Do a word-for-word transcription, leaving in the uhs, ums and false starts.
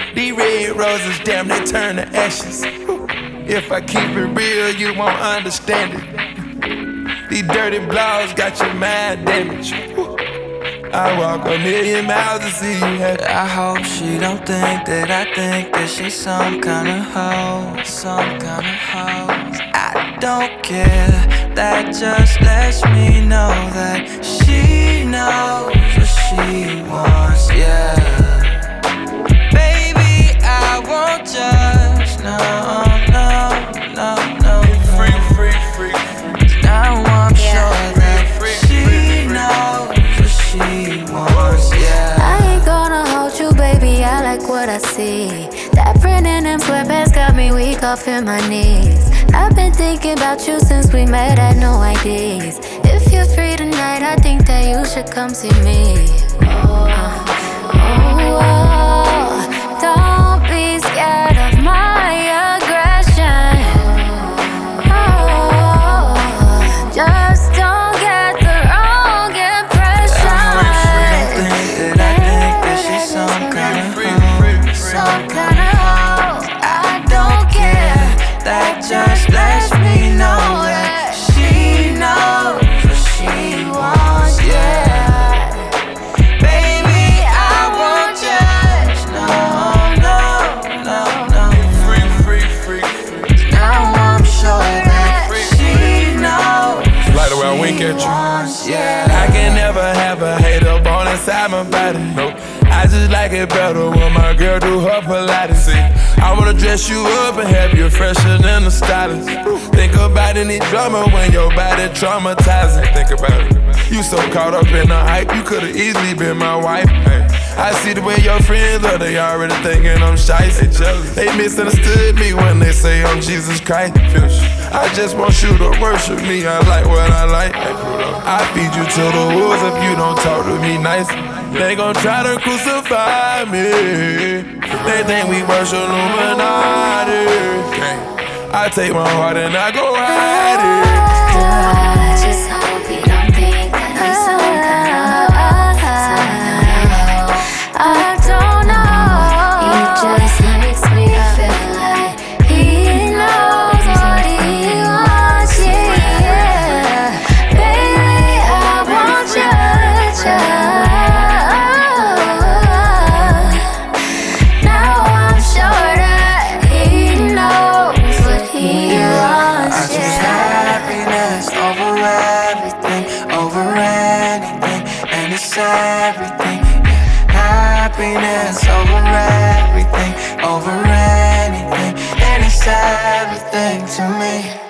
These red roses, damn, they turn to ashes. If I keep it real, you won't understand it. These dirty blogs got your mind damaged. I walk a million miles to see you happy. I hope she don't think that I think that she's some kind of hoe, some kind of hoe. I don't care, that just lets me know that she knows what she wants, yeah. Baby, I won't judge, no, no, no, no. Free, free, free, free. Now I'm sure that she knows what she wants, yeah. I ain't gonna hold you, baby, I like what I see. That printing and sweatpants got me weak off in my knees. I've been thinking about you since we met, had no ideas. If you're free tonight, I think that you should come see me. Oh, oh, oh. Don't be scared of my aggression. Oh, just don't get the wrong impression. I hope she don't think that I think that she's some kind of hoe, some kind of hoe. I don't care, that just lets me know that she knows what she wants, yeah. Baby, I won't judge, no, no, no, no. Free, free, free, free. Now I'm sure that she knows Like the way I wink at you. wants, yeah. I can never have a hater born inside my body. Nope. I just like it better when my girl do her Pilates. See, I wanna dress you up and have you fresher than the stylist. Think about any drama when your body traumatizing. Think about it. You so caught up in the hype, you could've easily been my wife. Hey, I see the way your friends are, they already thinking I'm shite. They jealous. They misunderstood me when they say I'm Jesus Christ. I just want you to worship me, I like what I like. I feed you to the wolves if you don't talk to me nice. They gon' try to crucify me. They think we worship Illuminati. I take my heart and I go hide it. I just hope you don't think that I'm some kind of hoe. I don't know. He just makes me feel like he knows what he wants, yeah. Baby, I won't judge ya. Now I'm sure that he knows what he wants, I choose yeah. happiness over everything, over anything, and it's everything. Yeah. Happiness over everything, over anything, and it's everything to me.